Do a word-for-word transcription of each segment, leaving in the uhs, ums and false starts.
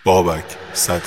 بابک صدری.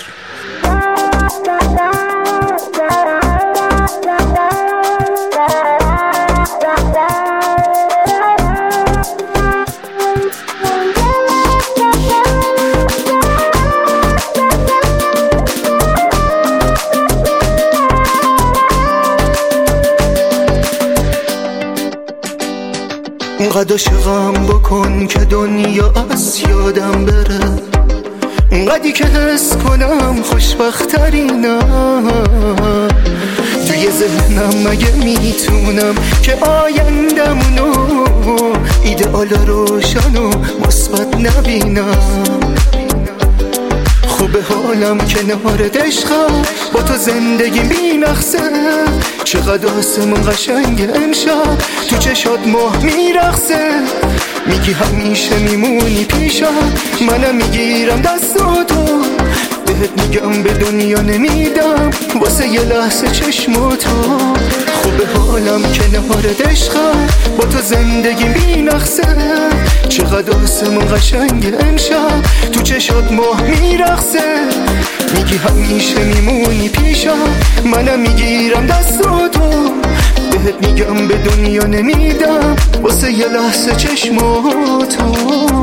اونقدر عاشقم بکن که دنیا از یادم بره، اونقدری که حس کنم خوشبخترینم. توی ذهنم مگه میتونم که آیندمونو ایدئال روشن و مثبت نبینم. خوبه حالم کنارت عشقم، با تو زندگی بینقصه. چقدر آسمون قشنگ امشب، تو چشات ماه میرقصه. میگی همیشه میمونی پیشم، منم میگیرم دستاتو. بهت میگم به دنیا نمیدم واسه یه لحظه چشماتو. خوبه حالم کنارت عشقم، با تو زندگی بینقصه. چقدر آسمون قشنگ امشب، تو چشات ماه میرقصه. میگی همیشه میمونی پیشم، منم میگیرم دستاتو. بهت میگم به دنیا نمیدم واسه یه لحظه چشماتو.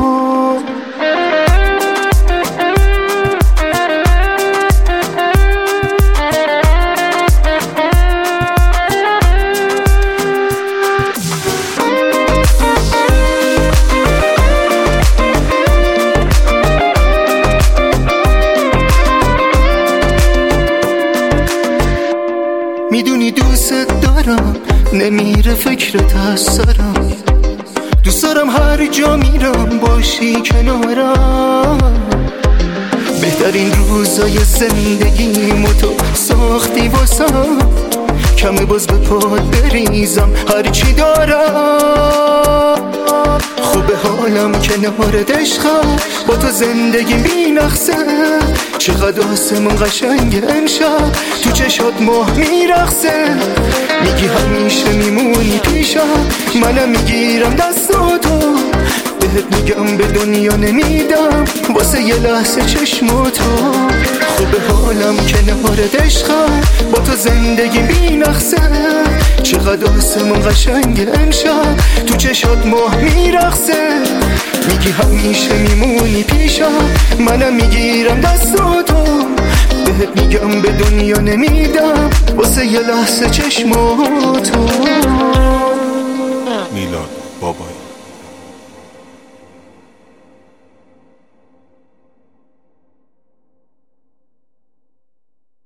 میدونی دوست دارم، نمیره فکرت از سرم. دوست دارم هر جا میرم باشی کنارم. بهترین روزای زندگیمو تو ساختی واسم. کمه باز به پات بریزم هرچی دارم. خوبه حالم کنارت عشقم، با تو زندگی بینقصه. چقدر آسمون قشنگ امشب، تو چشات ماه میرقصه. میگی همیشه میمونی پیشم، منم میگیرم دستاتو. بهت میگم به دنیا نمیدم واسه یه لحظه چشماتو. خوبه حالم کنارت عشقم، با تو زندگی بینقصه. چقدر آسمون قشنگ امشب، تو چشات ماه میرقصه. میگی همیشه میمونی پیشم، منم میگیرم دستاتو. بهت میگم به دنیا نمیدم واسه یه لحظه چشماتو.